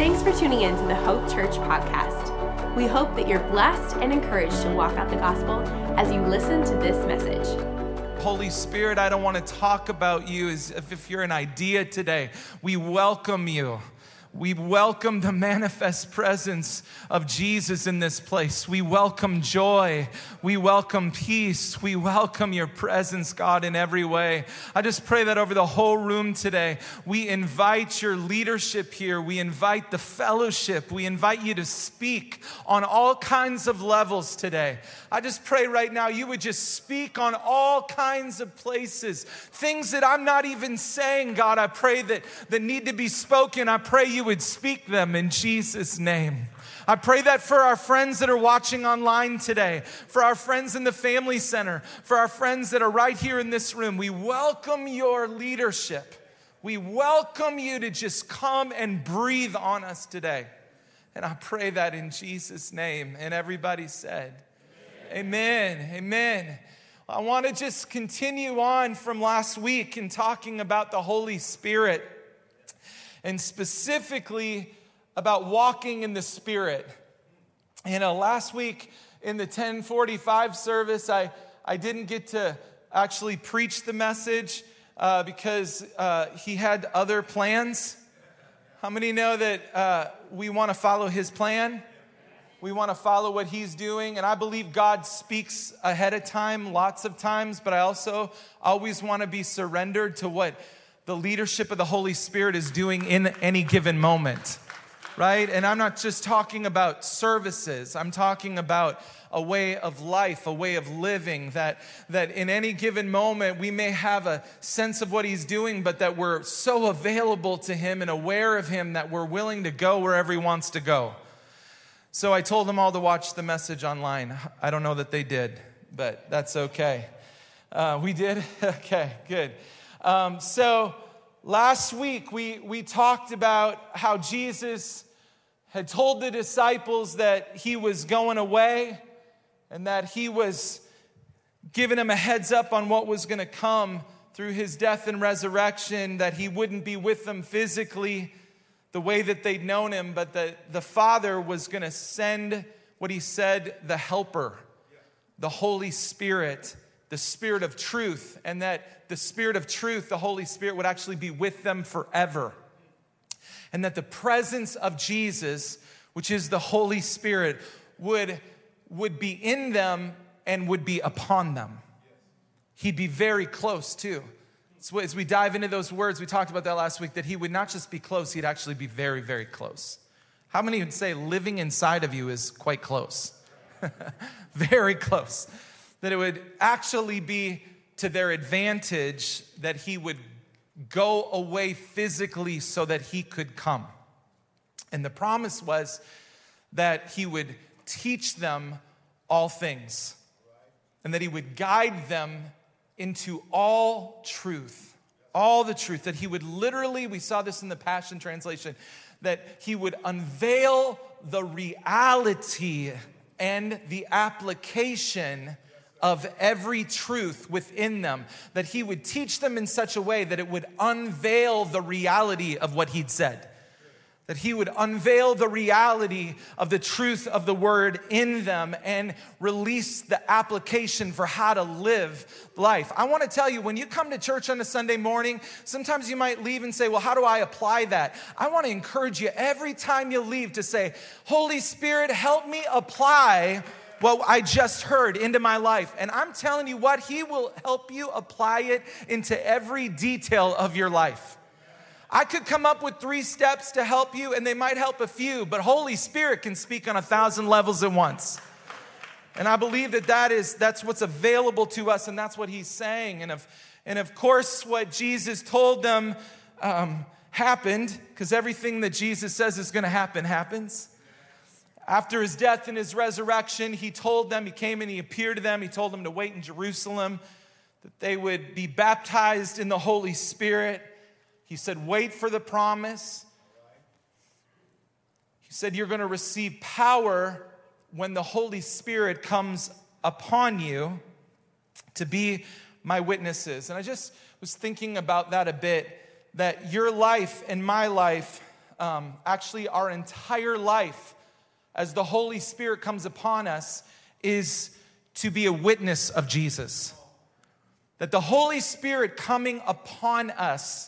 Thanks for tuning in to the Hope Church podcast. We hope that you're blessed and encouraged to walk out the gospel as you listen to this message. Holy Spirit, I don't want to talk about you as if you're an idea today. We welcome you. We welcome the manifest presence of Jesus in this place. We welcome joy. We welcome peace. We welcome your presence, God, in every way. I just pray that over the whole room today, we invite your leadership here. We invite the fellowship. We invite you to speak on all kinds of levels today. I just pray right now you would just speak on all kinds of places. Things that I'm not even saying, God, I pray that need to be spoken. I pray you would speak them in Jesus' name. I pray that for our friends that are watching online today, for our friends in the Family Center, for our friends that are right here in this room, we welcome your leadership. We welcome you to just come and breathe on us today. And I pray that in Jesus' name. And everybody said, Amen. Amen. I want to just continue on from last week in talking about the Holy Spirit, and specifically about walking in the Spirit. Last week in the 10:45 service, I didn't get to actually preach the message because he had other plans. How many know that we want to follow his plan? We want to follow what he's doing. And I believe God speaks ahead of time, lots of times, but I also always want to be surrendered to what the leadership of the Holy Spirit is doing in any given moment, right? And I'm not just talking about services. I'm talking about a way of life, a way of living, that in any given moment we may have a sense of what he's doing, but that we're so available to him and aware of him that we're willing to go wherever he wants to go. So I told them all to watch the message online. I don't know that they did, but that's okay. We did? Okay, good. So last week we talked about how Jesus had told the disciples that he was going away and that he was giving them a heads up on what was going to come through his death and resurrection, that he wouldn't be with them physically the way that they'd known him, but that the Father was going to send what he said, the Helper, the Holy Spirit, the Spirit of truth, and that the Spirit of truth, the Holy Spirit, would actually be with them forever. And that the presence of Jesus, which is the Holy Spirit, would be in them and would be upon them. He'd be very close too. So as we dive into those words, we talked about that last week, that he would not just be close, he'd actually be very, very close. How many would say living inside of you is quite close? Very close. That it would actually be to their advantage that he would go away physically so that he could come. And the promise was that he would teach them all things and that he would guide them into all truth, all the truth, that he would literally, we saw this in the Passion Translation, that he would unveil the reality and the application of every truth within them, that he would teach them in such a way that it would unveil the reality of what he'd said, that he would unveil the reality of the truth of the word in them and release the application for how to live life. I want to tell you, when you come to church on a Sunday morning, sometimes you might leave and say, well, how do I apply that? I want to encourage you every time you leave to say, Holy Spirit, help me apply what I just heard into my life. And I'm telling you what, he will help you apply it into every detail of your life. I could come up with 3 steps to help you, and they might help a few, but Holy Spirit can speak on 1,000 levels at once. And I believe that's what's available to us, and that's what he's saying. And of course, what Jesus told them happened, because everything that Jesus says is going to happen happens. After his death and his resurrection, he told them, he came and he appeared to them, he told them to wait in Jerusalem, that they would be baptized in the Holy Spirit. He said, wait for the promise. He said, you're going to receive power when the Holy Spirit comes upon you to be my witnesses. And I just was thinking about that a bit, that your life and my life actually our entire life as the Holy Spirit comes upon us is to be a witness of Jesus. That the Holy Spirit coming upon us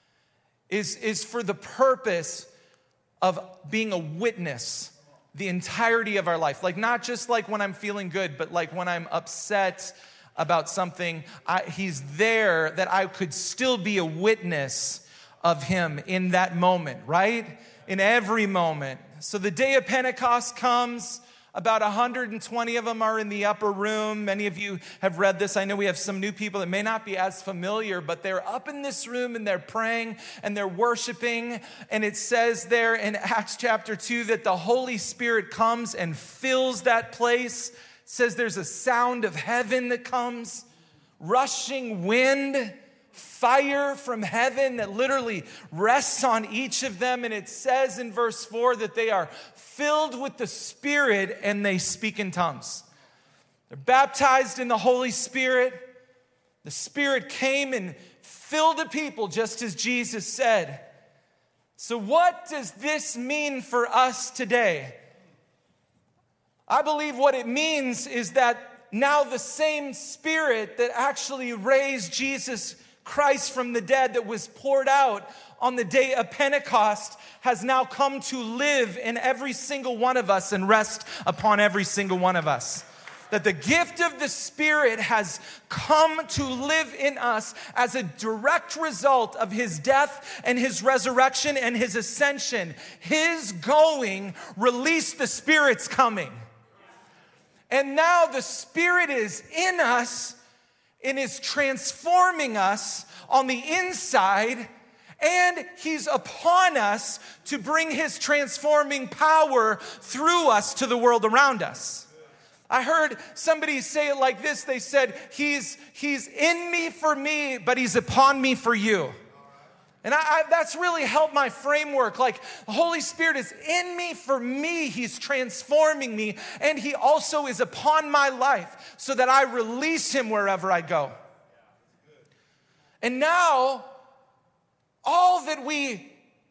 is for the purpose of being a witness the entirety of our life. Like not just like when I'm feeling good, but like when I'm upset about something, he's there that I could still be a witness of him in that moment, right? In every moment. So the day of Pentecost comes. About 120 of them are in the upper room. Many of you have read this. I know we have some new people that may not be as familiar, but they're up in this room and they're praying and they're worshiping. And it says there in Acts chapter 2 that the Holy Spirit comes and fills that place. It says there's a sound of heaven that comes, rushing wind, fire from heaven that literally rests on each of them. And it says in verse 4 that they are filled with the Spirit and they speak in tongues. They're baptized in the Holy Spirit. The Spirit came and filled the people just as Jesus said. So what does this mean for us today? I believe what it means is that now the same Spirit that actually raised Jesus Christ from the dead, that was poured out on the day of Pentecost, has now come to live in every single one of us and rest upon every single one of us. That the gift of the Spirit has come to live in us as a direct result of his death and his resurrection and his ascension. His going released the Spirit's coming. And now the Spirit is in us and is transforming us on the inside, and he's upon us to bring his transforming power through us to the world around us. I heard somebody say it like this. They said, he's in me for me, but he's upon me for you. And that's really helped my framework. Like, the Holy Spirit is in me for me. He's transforming me. And he also is upon my life so that I release him wherever I go. And now, all that we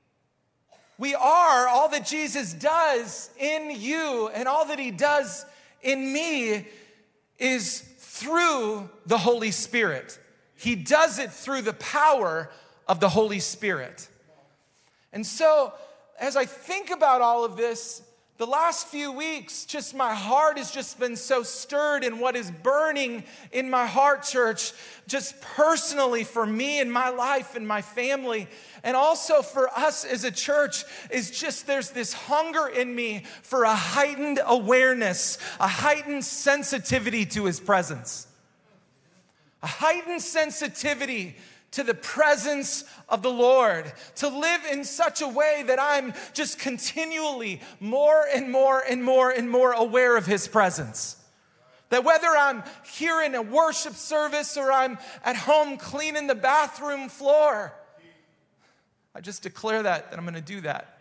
are, all that Jesus does in you and all that he does in me is through the Holy Spirit. He does it through the power of the Holy Spirit. And so, as I think about all of this, the last few weeks, just my heart has just been so stirred in what is burning in my heart, church, just personally for me and my life and my family, and also for us as a church, is just there's this hunger in me for a heightened awareness, a heightened sensitivity to his presence, a heightened sensitivity to the presence of the Lord, to live in such a way that I'm just continually more and more and more and more aware of his presence. That whether I'm here in a worship service or I'm at home cleaning the bathroom floor, I just declare that I'm going to do that.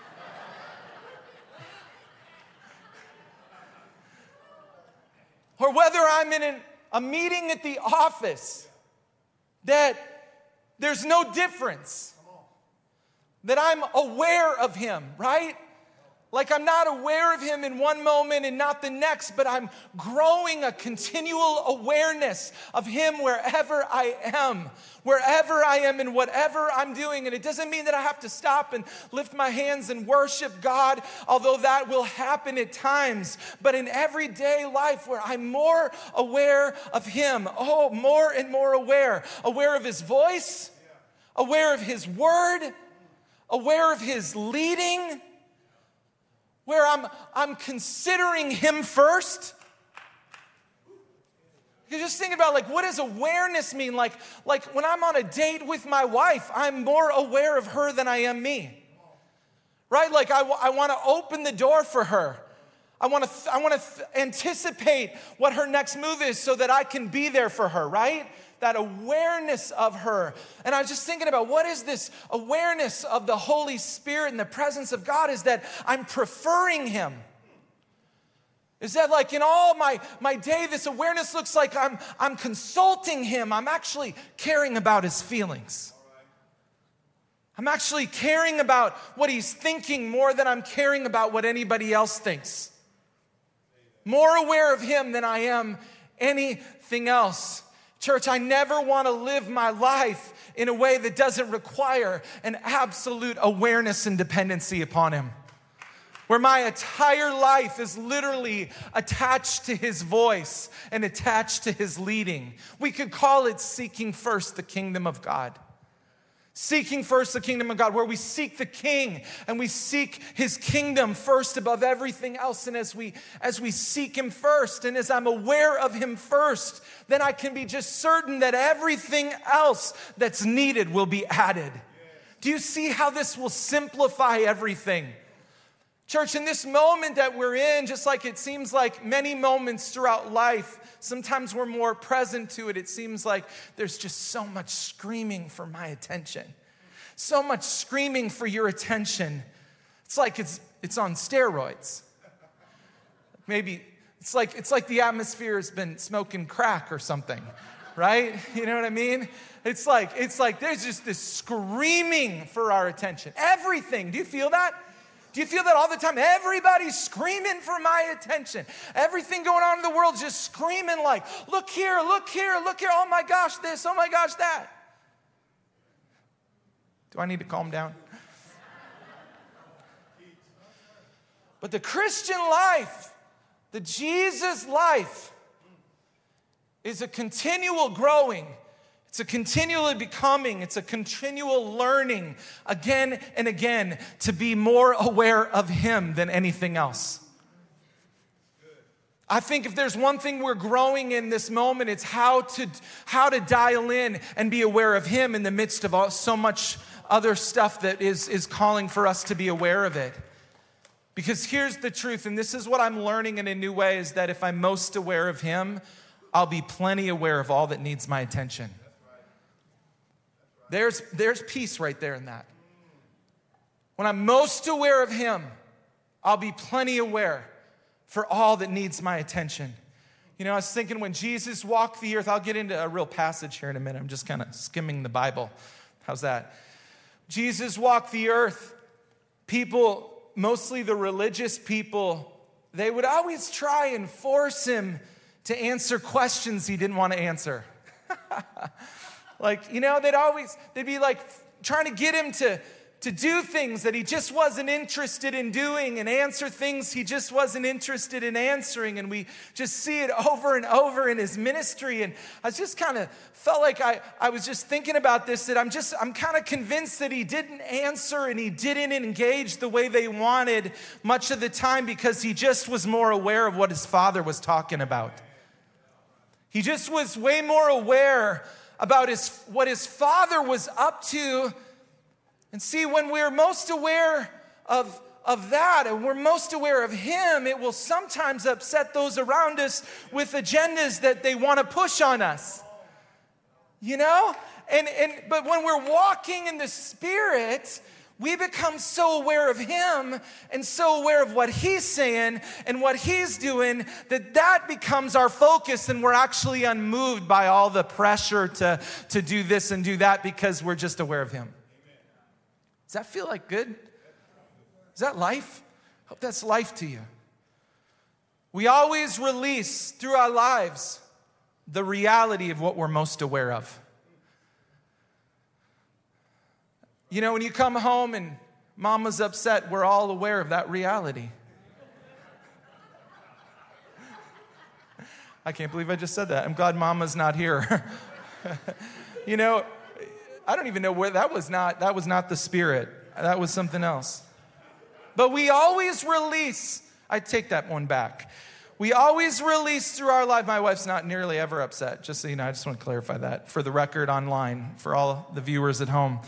Or whether I'm in a meeting at the office, that there's no difference. That I'm aware of him, right? Like I'm not aware of him in one moment and not the next, but I'm growing a continual awareness of him wherever I am and whatever I'm doing. And it doesn't mean that I have to stop and lift my hands and worship God, although that will happen at times. But in everyday life where I'm more aware of him, more and more aware of his voice, aware of his word, aware of his leading, where I'm considering him first. You just think about, like, what does awareness mean? Like when I'm on a date with my wife, I'm more aware of her than I am me. Right? Like I want to open the door for her. I want to anticipate what her next move is so that I can be there for her, right? That awareness of her. And I was just thinking about, what is this awareness of the Holy Spirit and the presence of God? Is that I'm preferring him. Is that like in all my day, this awareness looks like I'm consulting him. I'm actually caring about his feelings. I'm actually caring about what he's thinking more than I'm caring about what anybody else thinks. More aware of him than I am anything else. Church, I never want to live my life in a way that doesn't require an absolute awareness and dependency upon him. Where my entire life is literally attached to his voice and attached to his leading. We could call it seeking first the kingdom of God. Seeking first the kingdom of God, where we seek the King and we seek his kingdom first above everything else. And as we seek him first, and as I'm aware of him first, then I can be just certain that everything else that's needed will be added. Do you see how this will simplify everything? Church, in this moment that we're in, just like it seems like many moments throughout life, sometimes we're more present to it. It seems like there's just so much screaming for my attention. So much screaming for your attention. It's like it's on steroids. Maybe it's like the atmosphere has been smoking crack or something, right? You know what I mean? It's like there's just this screaming for our attention. Everything. Do you feel that? Do you feel that all the time? Everybody's screaming for my attention. Everything going on in the world is just screaming like, look here, look here, look here. Oh my gosh, this, oh my gosh, that. Do I need to calm down? But the Christian life, the Jesus life, is a continual growing. It's a continually becoming, it's a continual learning again and again to be more aware of him than anything else. I think if there's one thing we're growing in this moment, it's how to dial in and be aware of him in the midst of so much other stuff that is calling for us to be aware of it. Because here's the truth, and this is what I'm learning in a new way, is that if I'm most aware of him, I'll be plenty aware of all that needs my attention. There's peace right there in that. When I'm most aware of him, I'll be plenty aware for all that needs my attention. You know, I was thinking when Jesus walked the earth, I'll get into a real passage here in a minute. I'm just kind of skimming the Bible. How's that? Jesus walked the earth. People, mostly the religious people, they would always try and force him to answer questions he didn't want to answer. Like, you know, they'd be like trying to get him to do things that he just wasn't interested in doing and answer things he just wasn't interested in answering. And we just see it over and over in his ministry. And I just kind of felt like I was just thinking about this, that I'm kind of convinced that he didn't answer and he didn't engage the way they wanted much of the time because he just was more aware of what his Father was talking about. He just was way more aware about what his Father was up to. And see, when we're most aware of that and we're most aware of him, it will sometimes upset those around us with agendas that they want to push on us. You know? But when we're walking in the Spirit, we become so aware of him and so aware of what he's saying and what he's doing that becomes our focus, and we're actually unmoved by all the pressure to do this and do that because we're just aware of him. Does that feel like good? Is that life? I hope that's life to you. We always release through our lives the reality of what we're most aware of. You know, when you come home and mama's upset, we're all aware of that reality. I can't believe I just said that. I'm glad mama's not here. You know, I don't even know where that was not the Spirit. That was something else. But we always release. I take that one back. We always release through our life. My wife's not nearly ever upset. Just so you know, I just want to clarify that for the record online, for all the viewers at home.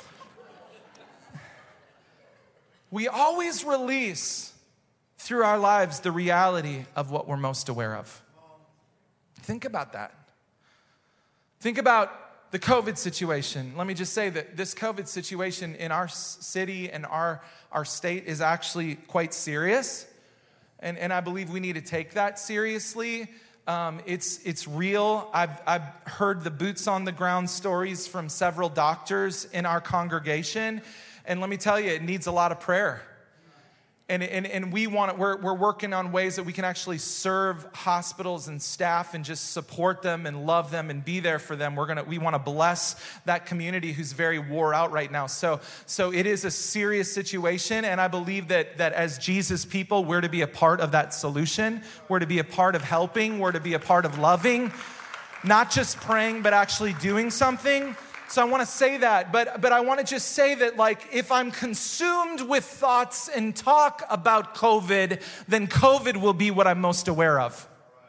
We always release through our lives the reality of what we're most aware of. Think about that. Think about the COVID situation. Let me just say that this COVID situation in our city and our state is actually quite serious. And I believe we need to take that seriously. It's real. I've heard the boots on the ground stories from several doctors in our congregation. And let me tell you, it needs a lot of prayer. And we're working on ways that we can actually serve hospitals and staff and just support them and love them and be there for them. We want to bless that community who's very wore out right now. So it is a serious situation, and I believe that as Jesus people, we're to be a part of that solution. We're to be a part of helping. We're to be a part of loving, not just praying, but actually doing something. So I want to say that, but I want to just say that, like, if I'm consumed with thoughts and talk about COVID, then COVID will be what I'm most aware of.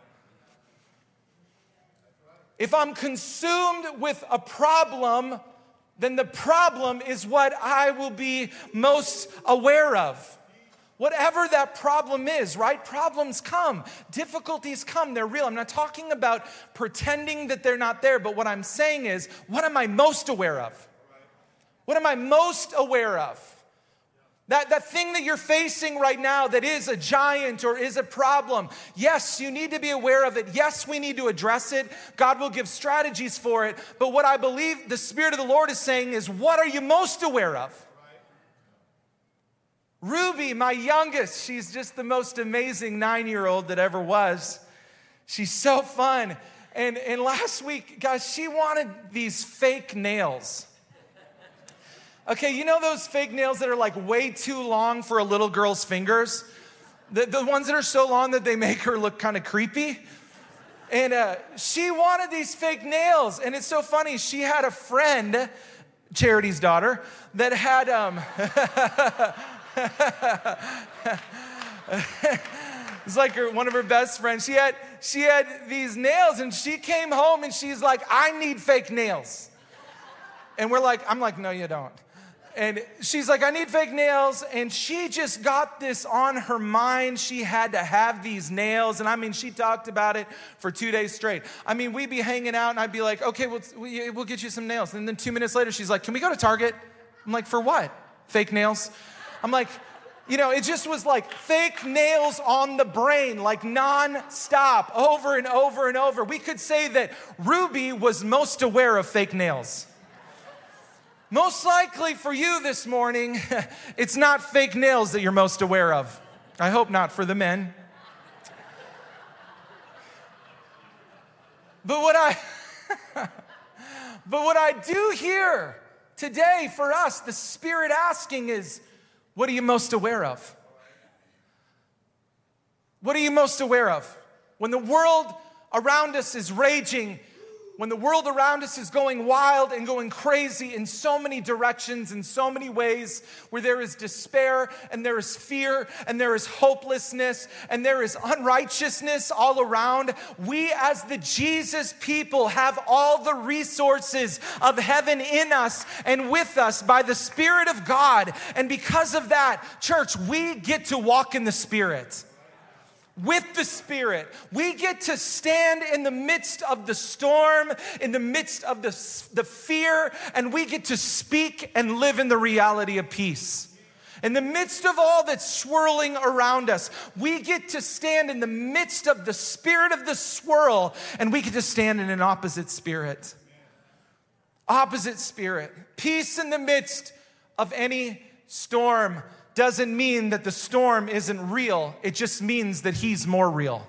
If I'm consumed with a problem, then the problem is what I will be most aware of. Whatever that problem is, right? Problems come, difficulties come, they're real. I'm not talking about pretending that they're not there, but what I'm saying is, what am I most aware of? What am I most aware of? That thing that you're facing right now that is a giant or is a problem, yes, you need to be aware of it. Yes, we need to address it. God will give strategies for it. But what I believe the Spirit of the Lord is saying is, what are you most aware of? Ruby, my youngest, she's just the most amazing 9-year-old that ever was. She's so fun. And last week, guys, she wanted these fake nails. Okay, you know those fake nails that are like way too long for a little girl's fingers? The ones that are so long that they make her look kind of creepy? And she wanted these fake nails. And it's so funny, she had a friend, Charity's daughter, that had... It's like one of her best friends. She had these nails, and she came home and she's like, I need fake nails. And I'm like, no, you don't. And she's like, I need fake nails. And she just got this on her mind. She had to have these nails. And I mean, she talked about it for 2 days straight. I mean, we'd be hanging out and I'd be like, okay, we'll get you some nails. And then 2 minutes later, she's like, can we go to Target? I'm like, for what? Fake nails? I'm like, it just was like fake nails on the brain, like non-stop, over and over and over. We could say that Ruby was most aware of fake nails. Most likely for you this morning, it's not fake nails that you're most aware of. I hope not for the men. But what I do hear today for us, the Spirit asking is, what are you most aware of? What are you most aware of? When the world around us is raging, when the world around us is going wild and going crazy in so many directions, in so many ways, where there is despair and there is fear and there is hopelessness and there is unrighteousness all around, we as the Jesus people have all the resources of heaven in us and with us by the Spirit of God. And because of that, church, we get to walk in the Spirit. With the Spirit, we get to stand in the midst of the storm, in the midst of the fear, and we get to speak and live in the reality of peace. In the midst of all that's swirling around us, we get to stand in the midst of the spirit of the swirl, and we get to stand in an opposite spirit. Opposite spirit. Peace in the midst of any storm doesn't mean that the storm isn't real. It just means that He's more real.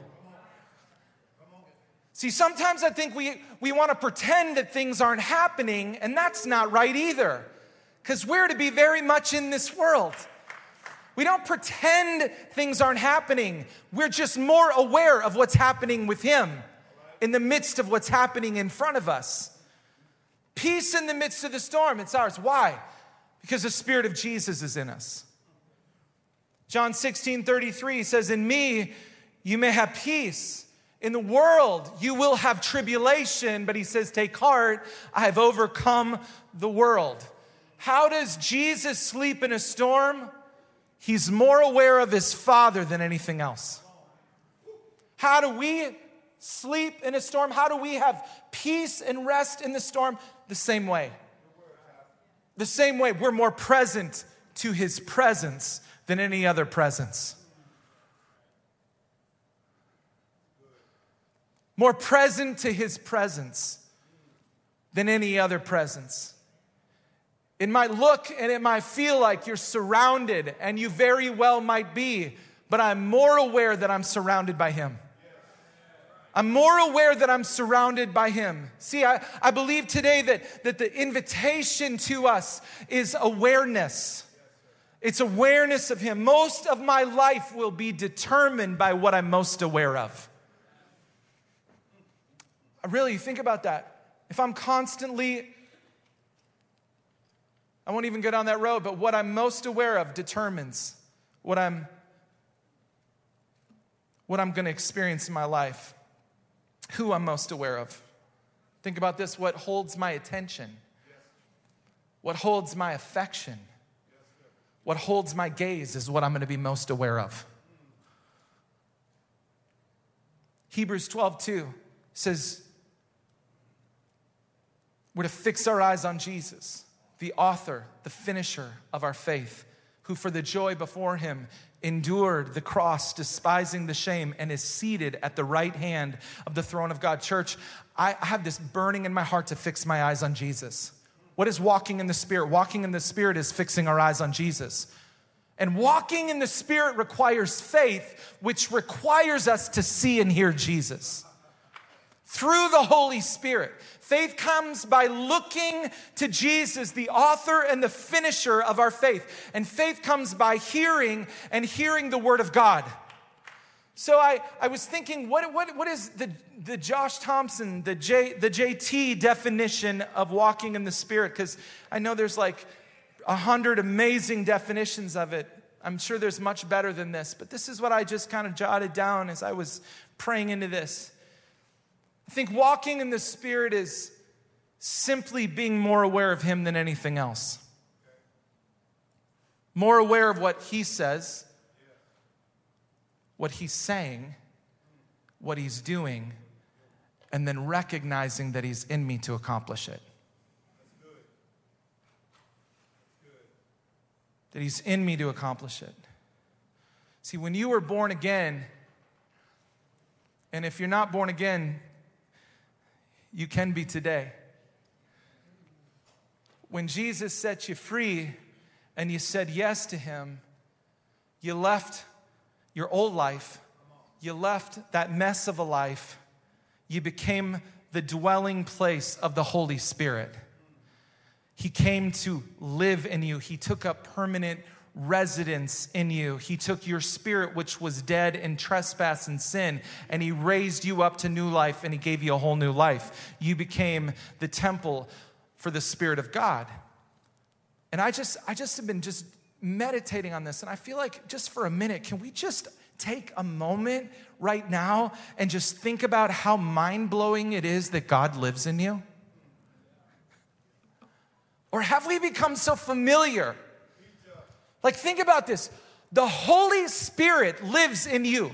See, sometimes I think we want to pretend that things aren't happening, and that's not right either, because we're to be very much in this world. We don't pretend things aren't happening. We're just more aware of what's happening with Him in the midst of what's happening in front of us. Peace in the midst of the storm, it's ours. Why? Because the Spirit of Jesus is in us. John 16:33 says, in me you may have peace. In the world you will have tribulation, but He says, take heart, I have overcome the world. How does Jesus sleep in a storm? He's more aware of His Father than anything else. How do we sleep in a storm? How do we have peace and rest in the storm? The same way. The same way. We're more present to His presence than any other presence. more present to his presence than any other presence. It might look and it might feel like you're surrounded, and you very well might be, but I'm more aware that I'm surrounded by him. I'm more aware that I'm surrounded by him. See, I believe today that the invitation to us is awareness. It's awareness of him. Most of my life will be determined by what I'm most aware of. Really, think about that. If I'm constantly, I won't even go down that road, but what I'm most aware of determines what I'm going to experience in my life. Who I'm most aware of. Think about this, what holds my attention? What holds my affection? What holds my gaze is what I'm going to be most aware of. Hebrews 12:2 says, we're to fix our eyes on Jesus, the author, the finisher of our faith, who for the joy before him endured the cross, despising the shame, and is seated at the right hand of the throne of God. Church, I have this burning in my heart to fix my eyes on Jesus. What is walking in the Spirit? Walking in the Spirit is fixing our eyes on Jesus. And walking in the Spirit requires faith, which requires us to see and hear Jesus. Through the Holy Spirit. Faith comes by looking to Jesus, the author and the finisher of our faith. And faith comes by hearing and hearing the Word of God. So I was thinking, what is the Josh Thompson, the JT definition of walking in the Spirit? Because I know there's like 100 amazing definitions of it. I'm sure there's much better than this. But this is what I just kind of jotted down as I was praying into this. I think walking in the Spirit is simply being more aware of him than anything else. More aware of what he says, what he's saying, what he's doing, and then recognizing that he's in me to accomplish it. That he's in me to accomplish it. See, when you were born again, and if you're not born again, you can be today. When Jesus set you free and you said yes to him, you left your old life. You left that mess of a life. You became the dwelling place of the Holy Spirit. He came to live in you. He took up permanent residence in you. He took your spirit, which was dead in trespass and sin, and he raised you up to new life, and he gave you a whole new life. You became the temple for the Spirit of God. And I just have been just meditating on this, and I feel like just for a minute, can we just take a moment right now and just think about how mind-blowing it is that God lives in you? Or have we become so familiar? Like, think about this. The Holy Spirit lives in you.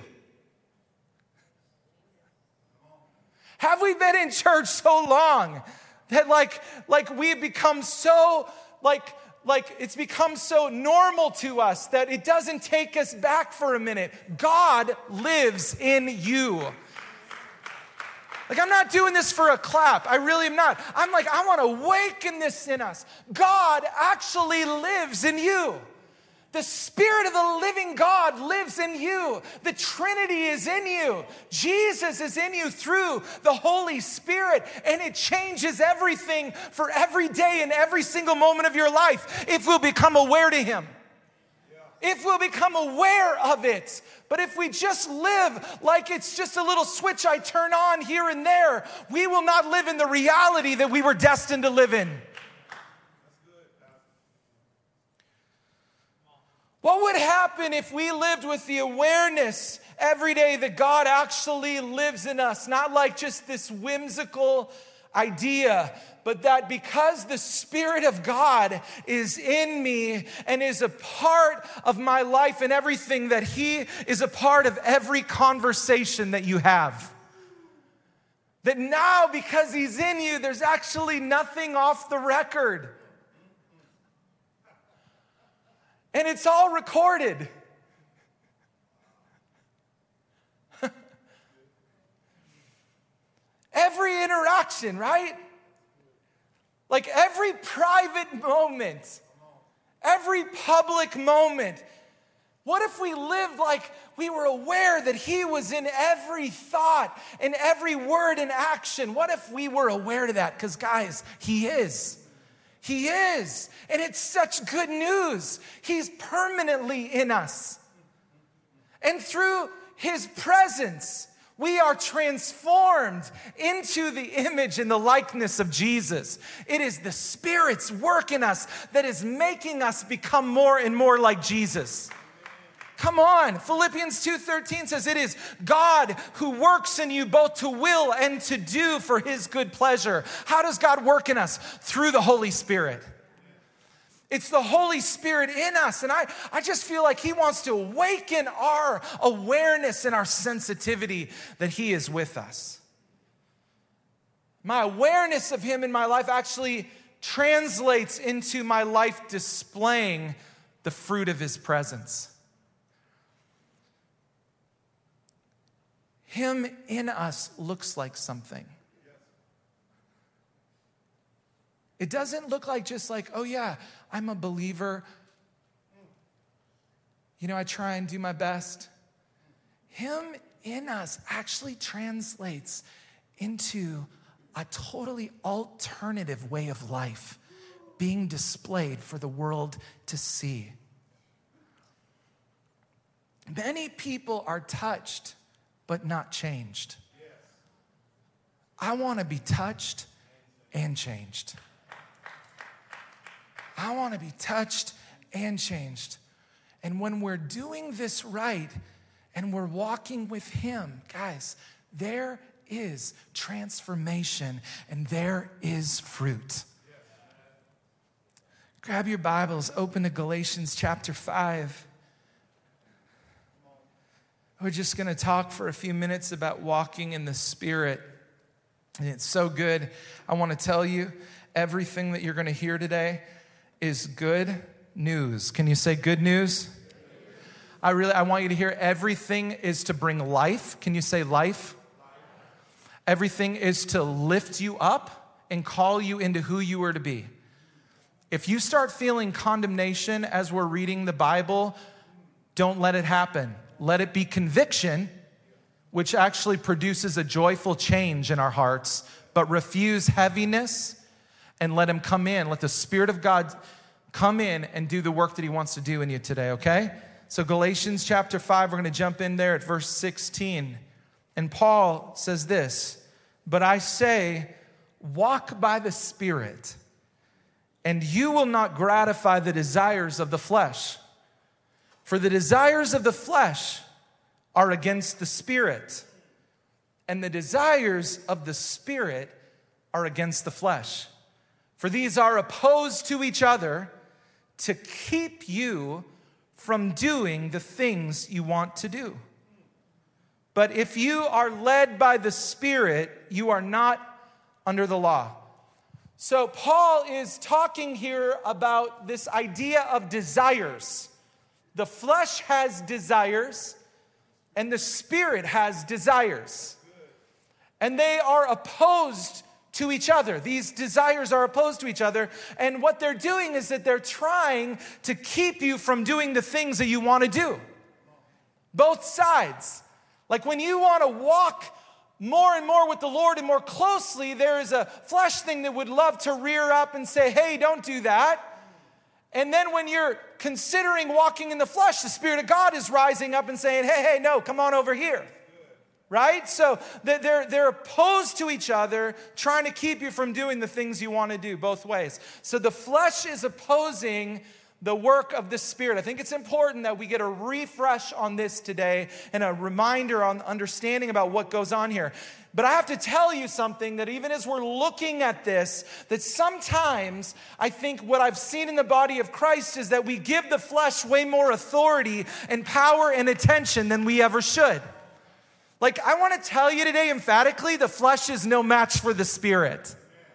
Have we been in church so long that like we've become so, like it's become so normal to us that it doesn't take us back for a minute? God lives in you. Like, I'm not doing this for a clap. I really am not. I'm like, I want to awaken this in us. God actually lives in you. The Spirit of the living God lives in you. The Trinity is in you. Jesus is in you through the Holy Spirit, and it changes everything for every day and every single moment of your life if we'll become aware to him. If we'll become aware of it. But if we just live like it's just a little switch I turn on here and there, we will not live in the reality that we were destined to live in. What would happen if we lived with the awareness every day that God actually lives in us? Not like just this whimsical idea, but that because the Spirit of God is in me and is a part of my life and everything, that he is a part of every conversation that you have. That now, because he's in you, there's actually nothing off the record. And it's all recorded. action, right? Like every private moment, every public moment. What if we lived like we were aware that he was in every thought and every word and action? What if we were aware of that? Because guys, he is. He is. And it's such good news. He's permanently in us. And through his presence, we are transformed into the image and the likeness of Jesus. It is the Spirit's work in us that is making us become more and more like Jesus. Come on. Philippians 2:13 says it is God who works in you both to will and to do for his good pleasure. How does God work in us? Through the Holy Spirit. It's the Holy Spirit in us. And I just feel like he wants to awaken our awareness and our sensitivity that he is with us. My awareness of him in my life actually translates into my life displaying the fruit of his presence. Him in us looks like something. It doesn't look like just like, oh yeah, I'm a believer. You know, I try and do my best. Him in us actually translates into a totally alternative way of life being displayed for the world to see. Many people are touched but not changed. I want to be touched and changed. I want to be touched and changed. And when we're doing this right and we're walking with him, guys, there is transformation and there is fruit. Grab your Bibles, open to Galatians chapter 5. We're just going to talk for a few minutes about walking in the Spirit. And it's so good. I want to tell you, everything that you're going to hear today is good news. Can you say good news? I want you to hear everything is to bring life. Can you say life? Everything is to lift you up and call you into who you are to be. If you start feeling condemnation as we're reading the Bible, don't let it happen. Let it be conviction, which actually produces a joyful change in our hearts, but refuse heaviness and let him come in. Let the Spirit of God come in and do the work that he wants to do in you today, okay? So Galatians chapter 5, we're going to jump in there at verse 16. And Paul says this, "But I say, walk by the Spirit, and you will not gratify the desires of the flesh. For the desires of the flesh are against the Spirit, and the desires of the Spirit are against the flesh. For these are opposed to each other to keep you from doing the things you want to do. But if you are led by the Spirit, you are not under the law." So Paul is talking here about this idea of desires. The flesh has desires, and the Spirit has desires. And they are opposed to each other. These desires are opposed to each other. And what they're doing is that they're trying to keep you from doing the things that you want to do. Both sides. Like when you want to walk more and more with the Lord and more closely, there is a flesh thing that would love to rear up and say, hey, don't do that. And then when you're considering walking in the flesh, the Spirit of God is rising up and saying, hey, no, come on over here. Right? So they're opposed to each other, trying to keep you from doing the things you want to do both ways. So the flesh is opposing the work of the Spirit. I think it's important that we get a refresh on this today and a reminder on understanding about what goes on here. But I have to tell you something, that even as we're looking at this, that sometimes I think what I've seen in the body of Christ is that we give the flesh way more authority and power and attention than we ever should. Like, I want to tell you today emphatically, the flesh is no match for the Spirit.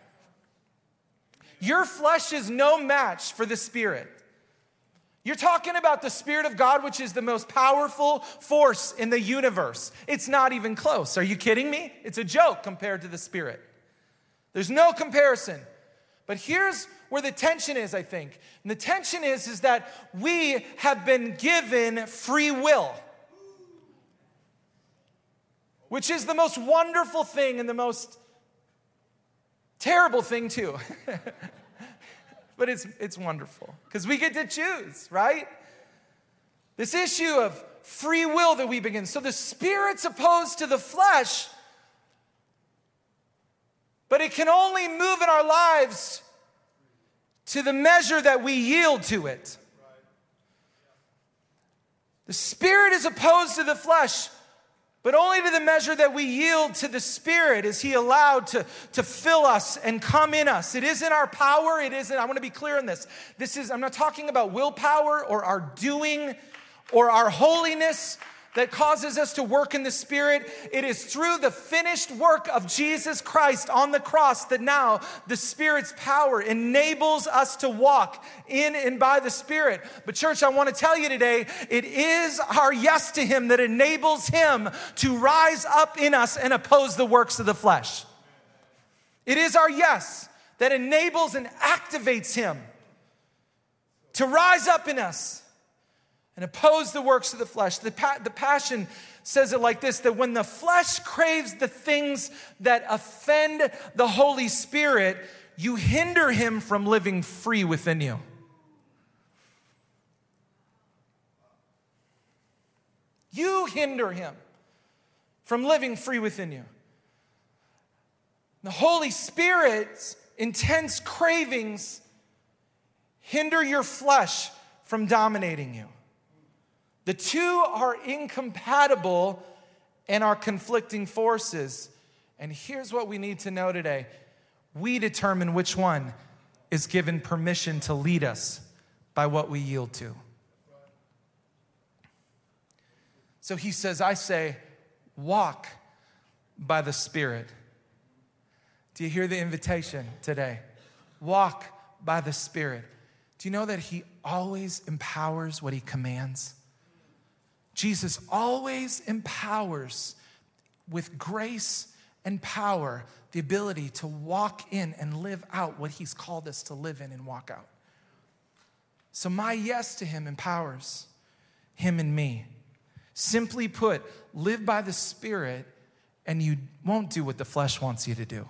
Your flesh is no match for the Spirit. You're talking about the Spirit of God, which is the most powerful force in the universe. It's not even close. Are you kidding me? It's a joke compared to the Spirit. There's no comparison. But here's where the tension is, I think. And the tension is that we have been given free will, which is the most wonderful thing and the most terrible thing too. But it's wonderful because we get to choose, right? This issue of free will that we begin. So the Spirit's opposed to the flesh, but it can only move in our lives to the measure that we yield to it. The Spirit is opposed to the flesh, but only to the measure that we yield to the Spirit is He allowed to fill us and come in us. It isn't our power. It isn't, I want to be clear on this. I'm not talking about willpower or our doing or our holiness that causes us to work in the Spirit. It is through the finished work of Jesus Christ on the cross that now the Spirit's power enables us to walk in and by the Spirit. But church, I want to tell you today, it is our yes to Him that enables Him to rise up in us and oppose the works of the flesh. It is our yes that enables and activates Him to rise up in us and oppose the works of the flesh. The Passion says it like this, that when the flesh craves the things that offend the Holy Spirit, you hinder Him from living free within you. You hinder Him from living free within you. The Holy Spirit's intense cravings hinder your flesh from dominating you. The two are incompatible and are conflicting forces. And here's what we need to know today. We determine which one is given permission to lead us by what we yield to. So He says, I say, walk by the Spirit. Do you hear the invitation today? Walk by the Spirit. Do you know that He always empowers what He commands? Jesus always empowers with grace and power the ability to walk in and live out what He's called us to live in and walk out. So my yes to Him empowers Him and me. Simply put, live by the Spirit and you won't do what the flesh wants you to do.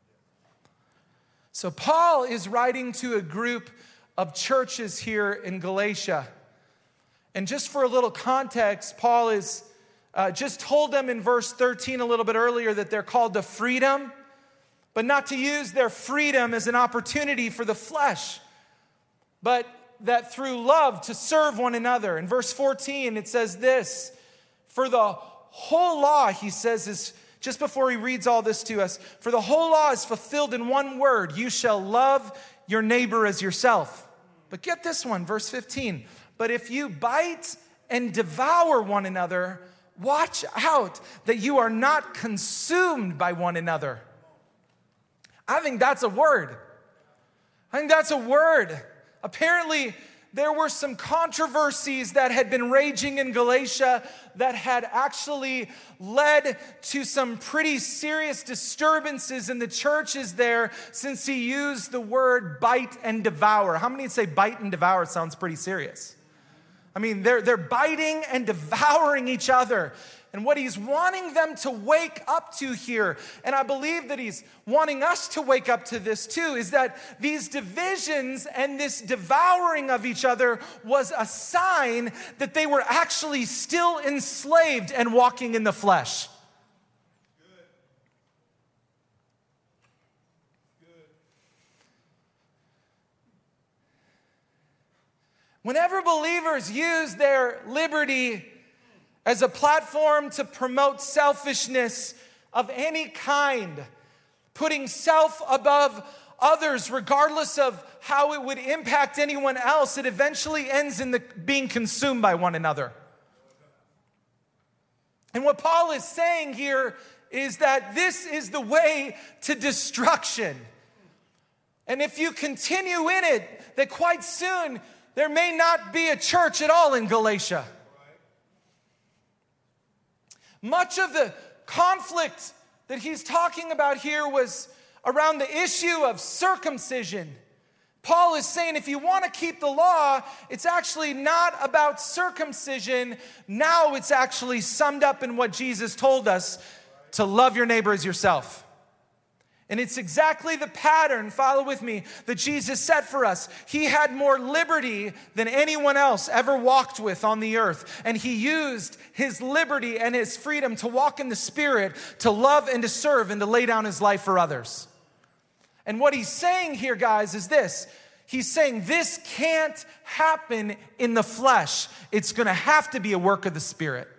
So Paul is writing to a group of churches here in Galatia. And just for a little context, Paul is just told them in verse 13 a little bit earlier that they're called to freedom, but not to use their freedom as an opportunity for the flesh, but that through love to serve one another. In verse 14, it says this, for the whole law, he says, is just before he reads all this to us, for the whole law is fulfilled in one word, you shall love your neighbor as yourself. But get this one, verse 15, but if you bite and devour one another, watch out that you are not consumed by one another. I think that's a word. Apparently, there were some controversies that had been raging in Galatia that had actually led to some pretty serious disturbances in the churches there since he used the word bite and devour. How many would say bite and devour sounds pretty serious? I mean, they're biting and devouring each other. And what he's wanting them to wake up to here, and I believe that he's wanting us to wake up to this too, is that these divisions and this devouring of each other was a sign that they were actually still enslaved and walking in the flesh. Whenever believers use their liberty as a platform to promote selfishness of any kind, putting self above others regardless of how it would impact anyone else, it eventually ends in being consumed by one another. And what Paul is saying here is that this is the way to destruction. And if you continue in it, that quite soon there may not be a church at all in Galatia. Much of the conflict that he's talking about here was around the issue of circumcision. Paul is saying if you want to keep the law, it's actually not about circumcision. Now it's actually summed up in what Jesus told us, to love your neighbor as yourself. And it's exactly the pattern, follow with me, that Jesus set for us. He had more liberty than anyone else ever walked with on the earth. And he used his liberty and his freedom to walk in the Spirit, to love and to serve and to lay down his life for others. And what he's saying here, guys, is this. He's saying this can't happen in the flesh. It's going to have to be a work of the Spirit.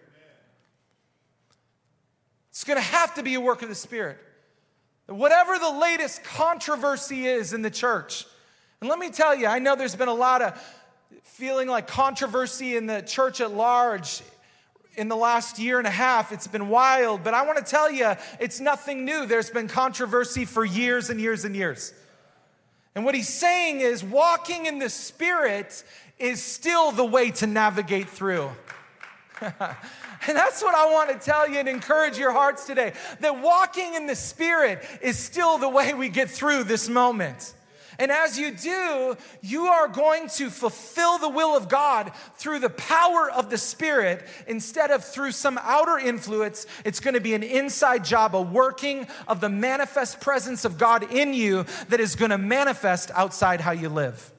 It's going to have to be a work of the Spirit. Whatever the latest controversy is in the church, and let me tell you, I know there's been a lot of feeling like controversy in the church at large in the last year and a half. It's been wild, but I want to tell you, it's nothing new. There's been controversy for years and years and years. And what he's saying is walking in the Spirit is still the way to navigate through. And that's what I want to tell you and encourage your hearts today. That walking in the Spirit is still the way we get through this moment. And as you do, you are going to fulfill the will of God through the power of the Spirit instead of through some outer influence. It's going to be an inside job, a working of the manifest presence of God in you that is going to manifest outside how you live.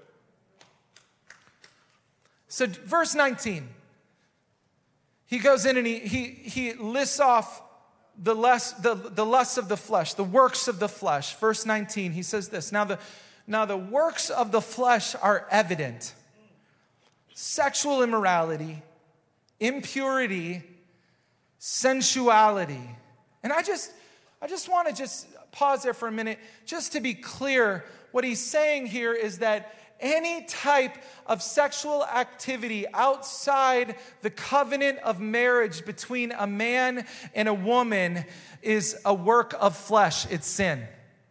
So verse 19. He goes in and he lists off the lusts of the flesh, the works of the flesh. Verse 19, he says this, Now the works of the flesh are evident. Sexual immorality, impurity, sensuality. And I just want to just pause there for a minute, just to be clear. What he's saying here is that any type of sexual activity outside the covenant of marriage between a man and a woman is a work of flesh. It's sin.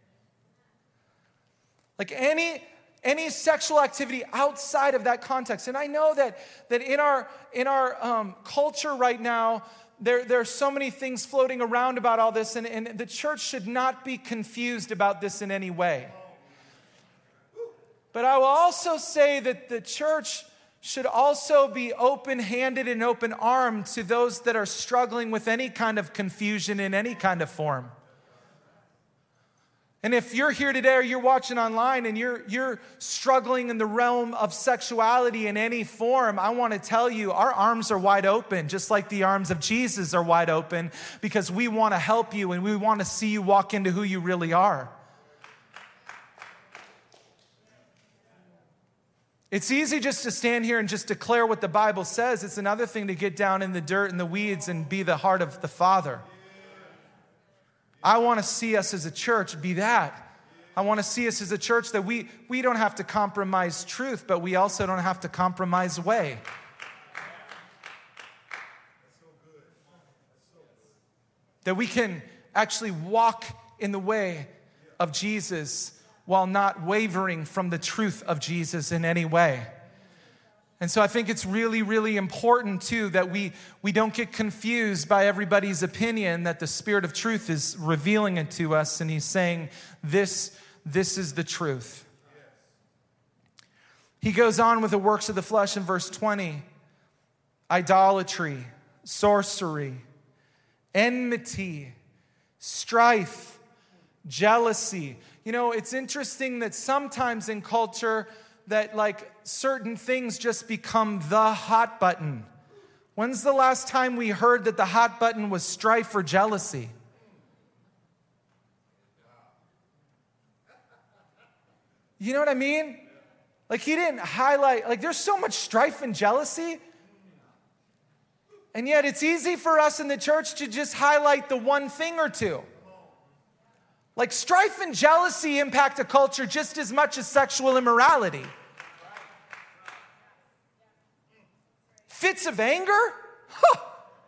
Like any sexual activity outside of that context. And I know that in our culture right now, there are so many things floating around about all this, and the church should not be confused about this in any way. But I will also say that the church should also be open-handed and open-armed to those that are struggling with any kind of confusion in any kind of form. And if you're here today or you're watching online and you're struggling in the realm of sexuality in any form, I want to tell you our arms are wide open, just like the arms of Jesus are wide open, because we want to help you and we want to see you walk into who you really are. It's easy just to stand here and just declare what the Bible says. It's another thing to get down in the dirt and the weeds and be the heart of the Father. I want to see us as a church be that. I want to see us as a church that we don't have to compromise truth, but we also don't have to compromise way. That we can actually walk in the way of Jesus while not wavering from the truth of Jesus in any way. And so I think it's really, really important too that we don't get confused by everybody's opinion, that the Spirit of truth is revealing it to us and he's saying, this is the truth. He goes on with the works of the flesh in verse 20. Idolatry, sorcery, enmity, strife, jealousy. You know, it's interesting that sometimes in culture that like certain things just become the hot button. When's the last time we heard that the hot button was strife or jealousy? You know what I mean? Like he didn't highlight, like there's so much strife and jealousy. And yet it's easy for us in the church to just highlight the one thing or two. Like strife and jealousy impact a culture just as much as sexual immorality. Fits of anger? Huh.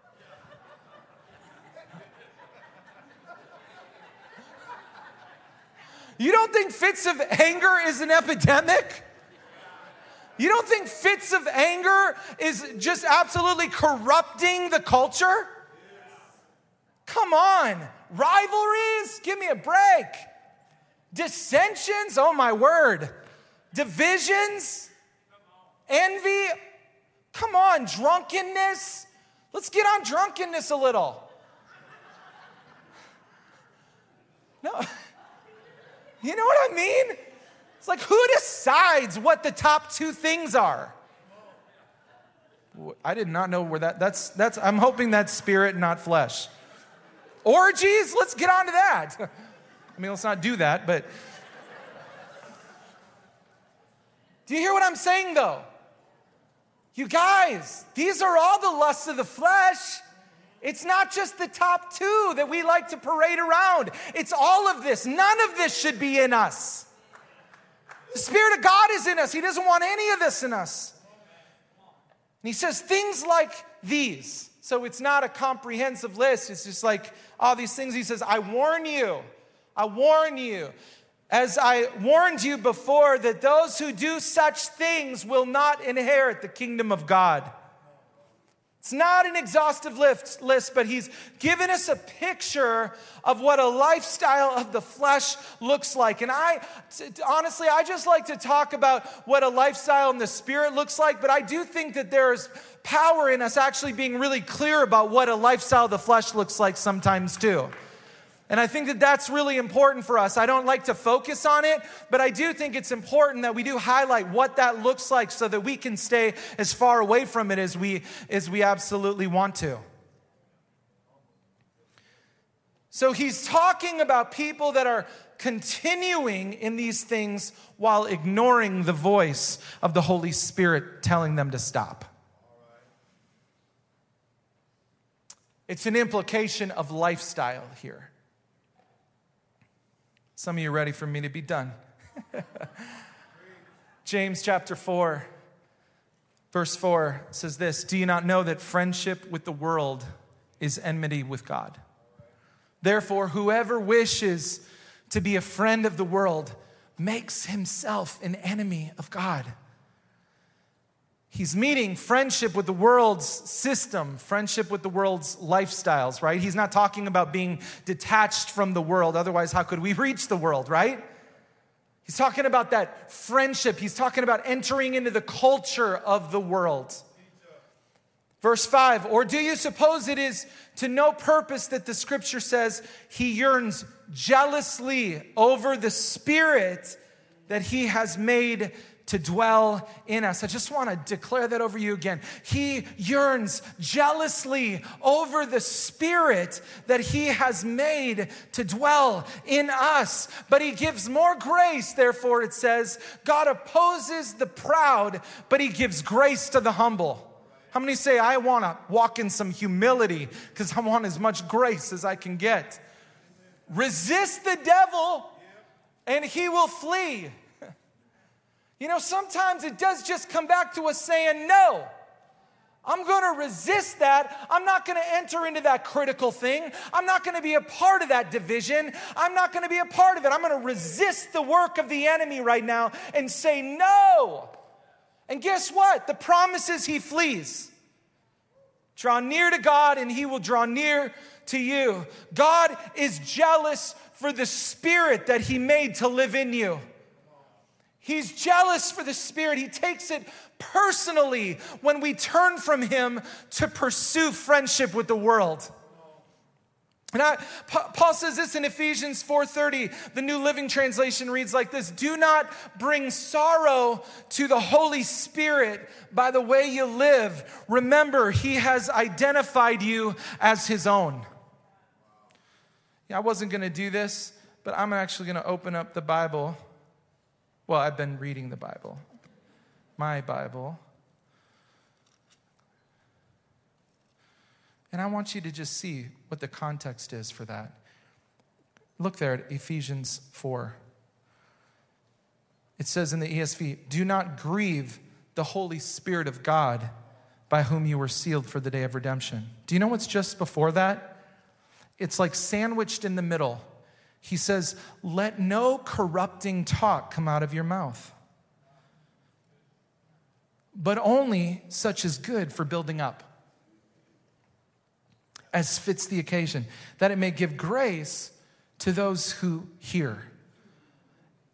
You don't think fits of anger is an epidemic? You don't think fits of anger is just absolutely corrupting the culture? Come on. Rivalries? Give me a break. dissensions, oh my word, divisions, envy, come on, drunkenness. Let's get on drunkenness a little. No, you know what I mean? It's like, who decides what the top two things are? I did not know where that's I'm hoping that's spirit, not flesh. Orgies, let's get on to that. I mean, let's not do that, but do you hear what I'm saying though? You guys, these are all the lusts of the flesh. It's not just the top two that we like to parade around. It's all of this. None of this should be in us. The Spirit of God is in us. He doesn't want any of this in us. And he says things like these. So it's not a comprehensive list. It's just like all these things. He says, I warn you, as I warned you before, that those who do such things will not inherit the kingdom of God. It's not an exhaustive list, but he's given us a picture of what a lifestyle of the flesh looks like. And honestly, I just like to talk about what a lifestyle in the spirit looks like, but I do think that there's power in us actually being really clear about what a lifestyle of the flesh looks like sometimes too. And I think that that's really important for us. I don't like to focus on it, but I do think it's important that we do highlight what that looks like so that we can stay as far away from it as we absolutely want to. So he's talking about people that are continuing in these things while ignoring the voice of the Holy Spirit telling them to stop. It's an implication of lifestyle here. Some of you are ready for me to be done. James chapter 4, verse 4 says this, do you not know that friendship with the world is enmity with God? Therefore, whoever wishes to be a friend of the world makes himself an enemy of God. He's meeting friendship with the world's system, friendship with the world's lifestyles, right? He's not talking about being detached from the world. Otherwise, how could we reach the world, right? He's talking about that friendship. He's talking about entering into the culture of the world. Verse 5, or do you suppose it is to no purpose that the scripture says he yearns jealously over the Spirit that he has made to dwell in us? I just want to declare that over you again. He yearns jealously over the Spirit that he has made to dwell in us. But he gives more grace, therefore it says, God opposes the proud, but he gives grace to the humble. How many say, I want to walk in some humility because I want as much grace as I can get? Resist the devil and he will flee. You know, sometimes it does just come back to us saying, no, I'm going to resist that. I'm not going to enter into that critical thing. I'm not going to be a part of that division. I'm not going to be a part of it. I'm going to resist the work of the enemy right now and say no. And guess what? The promise is he flees. Draw near to God and he will draw near to you. God is jealous for the Spirit that he made to live in you. He's jealous for the Spirit. He takes it personally when we turn from him to pursue friendship with the world. And Paul says this in Ephesians 4:30. The New Living Translation reads like this: do not bring sorrow to the Holy Spirit by the way you live. Remember, he has identified you as his own. Yeah, I wasn't going to do this, but I'm actually going to open up the Bible. Well, I've been reading the Bible, my Bible. And I want you to just see what the context is for that. Look there at Ephesians 4. It says in the ESV, do not grieve the Holy Spirit of God by whom you were sealed for the day of redemption. Do you know what's just before that? It's like sandwiched in the middle. He says, let no corrupting talk come out of your mouth, but only such as good for building up, as fits the occasion, that it may give grace to those who hear.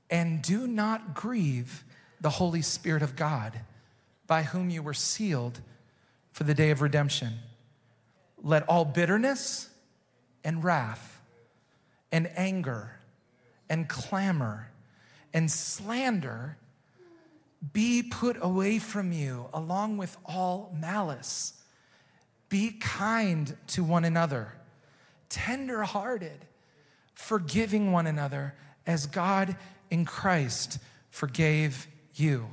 And do not grieve the Holy Spirit of God, by whom you were sealed for the day of redemption. Let all bitterness and wrath and anger and clamor and slander be put away from you, along with all malice. Be kind to one another, tender-hearted, forgiving one another as God in Christ forgave you.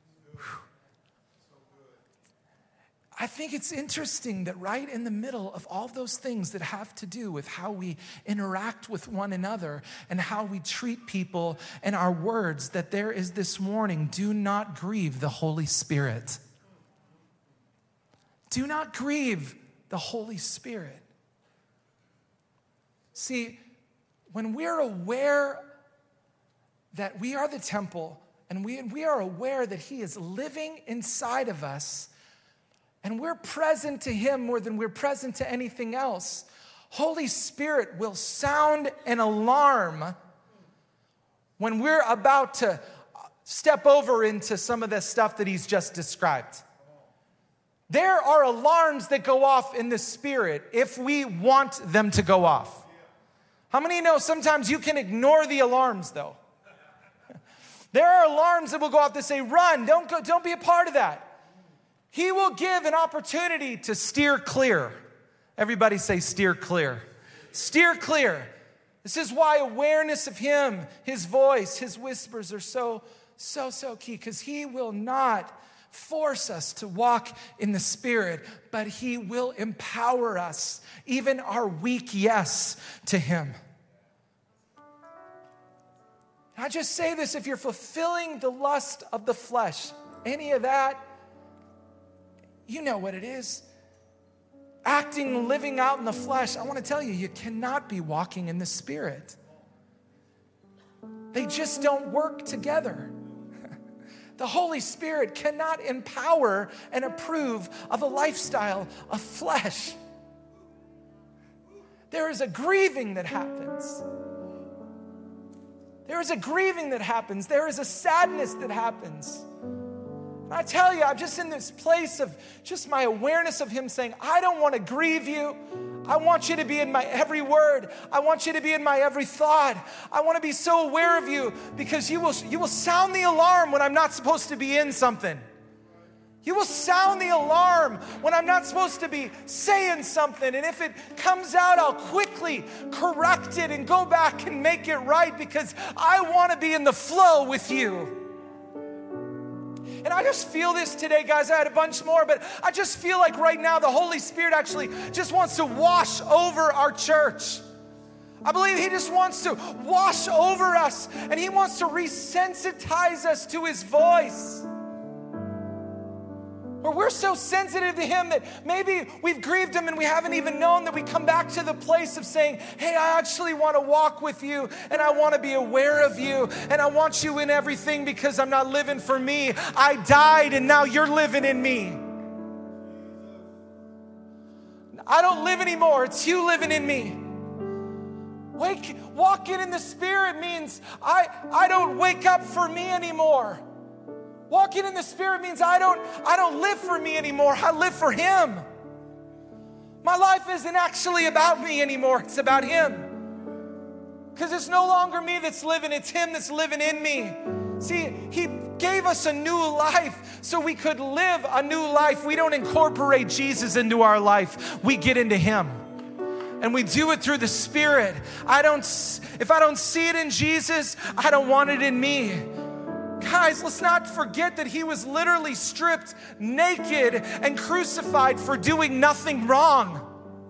I think it's interesting that right in the middle of all those things that have to do with how we interact with one another and how we treat people and our words, that there is this warning: do not grieve the Holy Spirit. Do not grieve the Holy Spirit. See, when we're aware that we are the temple and we are aware that He is living inside of us, and we're present to Him more than we're present to anything else, Holy Spirit will sound an alarm when we're about to step over into some of the stuff that He's just described. There are alarms that go off in the Spirit if we want them to go off. How many know sometimes you can ignore the alarms, though? There are alarms that will go off that say, run, don't be a part of that. He will give an opportunity to steer clear. Everybody say steer clear. Steer clear. This is why awareness of Him, His voice, His whispers are so key, because He will not force us to walk in the Spirit, but He will empower us, even our weak yes to Him. I just say this: if you're fulfilling the lust of the flesh, any of that, you know what it is. Acting, living out in the flesh. I want to tell you, you cannot be walking in the Spirit. They just don't work together. The Holy Spirit cannot empower and approve of a lifestyle of flesh. There is a grieving that happens. There is a grieving that happens. There is a sadness that happens. I tell you, I'm just in this place of just my awareness of Him saying, I don't want to grieve you. I want you to be in my every word. I want you to be in my every thought. I want to be so aware of you, because you will sound the alarm when I'm not supposed to be in something. You will sound the alarm when I'm not supposed to be saying something. And if it comes out, I'll quickly correct it and go back and make it right, because I want to be in the flow with you. And I just feel this today, guys. I had a bunch more, but I just feel like right now the Holy Spirit actually just wants to wash over our church. I believe He just wants to wash over us, and He wants to resensitize us to His voice. Or we're so sensitive to Him that maybe we've grieved Him and we haven't even known, that we come back to the place of saying, hey, I actually want to walk with you, and I want to be aware of you, and I want you in everything, because I'm not living for me. I died and now you're living in me. I don't live anymore. It's you living in me. Walking in the Spirit means I don't wake up for me anymore. Walking in the Spirit means I don't live for me anymore. I live for Him. My life isn't actually about me anymore. It's about Him. Because it's no longer me that's living. It's Him that's living in me. See, He gave us a new life so we could live a new life. We don't incorporate Jesus into our life. We get into Him. And we do it through the Spirit. If I don't see it in Jesus, I don't want it in me. Guys, let's not forget that He was literally stripped naked and crucified for doing nothing wrong.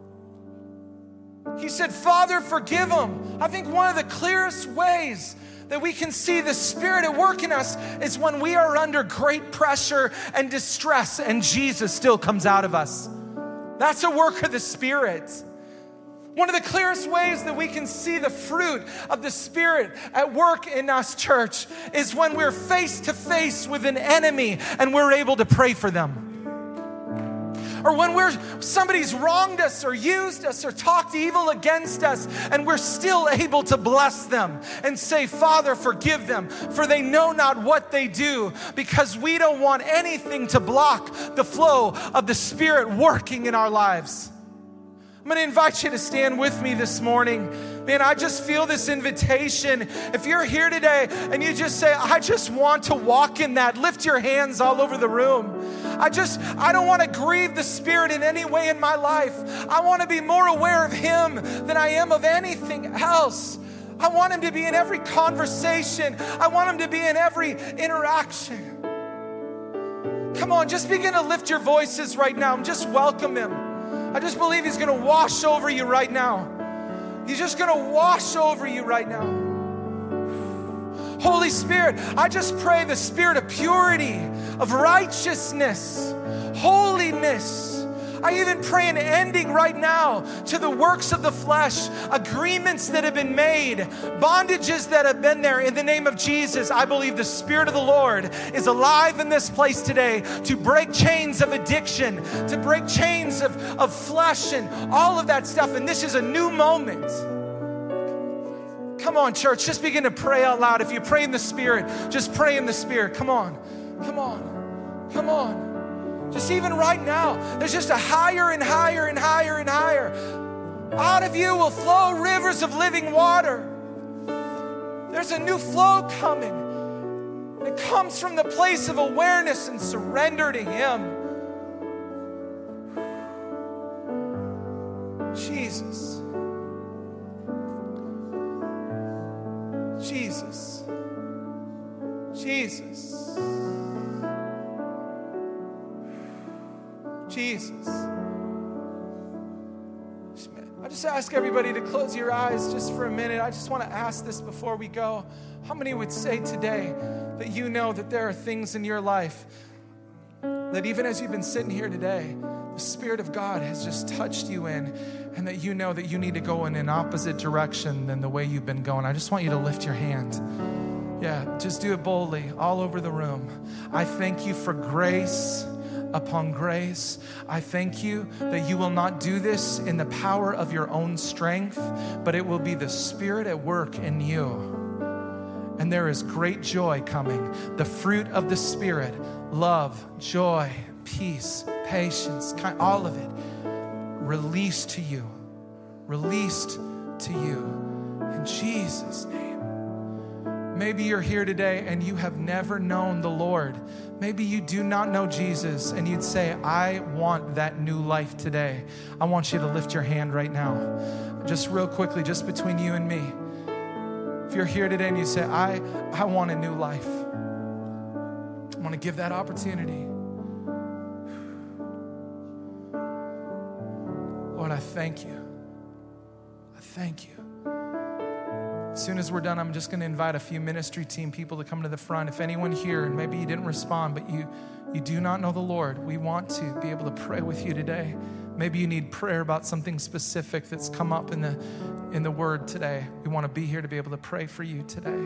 He said, Father, forgive them. I think one of the clearest ways that we can see the Spirit at work in us is when we are under great pressure and distress and Jesus still comes out of us. That's a work of the Spirit. One of the clearest ways that we can see the fruit of the Spirit at work in us, church, is when we're face to face with an enemy and we're able to pray for them. or when somebody's wronged us or used us or talked evil against us, and we're still able to bless them and say, Father, forgive them, for they know not what they do, because we don't want anything to block the flow of the Spirit working in our lives. I'm going to invite you to stand with me this morning. Man, I just feel this invitation. If you're here today and you just say, I just want to walk in that, lift your hands all over the room. I don't want to grieve the Spirit in any way in my life. I want to be more aware of Him than I am of anything else. I want Him to be in every conversation. I want Him to be in every interaction. Come on, just begin to lift your voices right now and just welcome Him. I just believe He's going to wash over you right now. He's just going to wash over you right now. Holy Spirit, I just pray the spirit of purity, of righteousness, holiness. I even pray an ending right now to the works of the flesh, agreements that have been made, bondages that have been there. In the name of Jesus, I believe the Spirit of the Lord is alive in this place today to break chains of addiction, to break chains of flesh and all of that stuff. And this is a new moment. Come on, church, just begin to pray out loud. If you pray in the Spirit, just pray in the Spirit. Come on, come on, come on. Just even right now, there's just a higher and higher and higher and higher. Out of you will flow rivers of living water. There's a new flow coming. It comes from the place of awareness and surrender to Him. Jesus. Jesus. Jesus. Jesus. I just ask everybody to close your eyes just for a minute. I just want to ask this before we go. How many would say today that you know that there are things in your life that even as you've been sitting here today, the Spirit of God has just touched you in, and that you know that you need to go in an opposite direction than the way you've been going? I just want you to lift your hand. Yeah, just do it boldly all over the room. I thank you for grace upon grace. I thank you that you will not do this in the power of your own strength, but it will be the Spirit at work in you. And there is great joy coming. The fruit of the Spirit, love, joy, peace, patience, all of it released to you. Released to you. In Jesus' name. Maybe you're here today and you have never known the Lord. Maybe you do not know Jesus and you'd say, I want that new life today. I want you to lift your hand right now. Just real quickly, just between you and me. If you're here today and you say, I want a new life. I want to give that opportunity. Lord, I thank you. I thank you. As soon as we're done, I'm just going to invite a few ministry team people to come to the front. If anyone here, and maybe you didn't respond, but you do not know the Lord, we want to be able to pray with you today. Maybe you need prayer about something specific that's come up in the Word today. We want to be here to be able to pray for you today.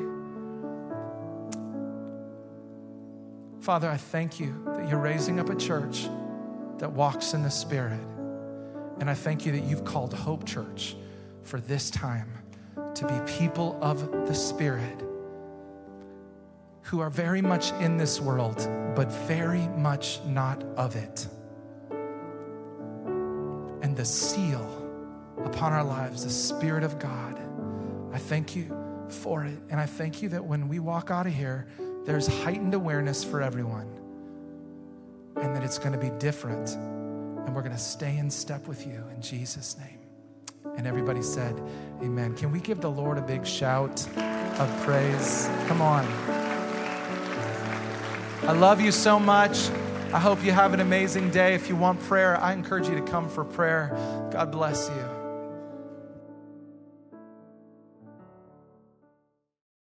Father, I thank you that you're raising up a church that walks in the Spirit. And I thank you that you've called Hope Church for this time to be people of the Spirit who are very much in this world, but very much not of it. And the seal upon our lives, the Spirit of God, I thank you for it. And I thank you that when we walk out of here, there's heightened awareness for everyone, and that it's going to be different, and we're going to stay in step with you in Jesus' name. And everybody said, amen. Can we give the Lord a big shout of praise? Come on. I love you so much. I hope you have an amazing day. If you want prayer, I encourage you to come for prayer. God bless you.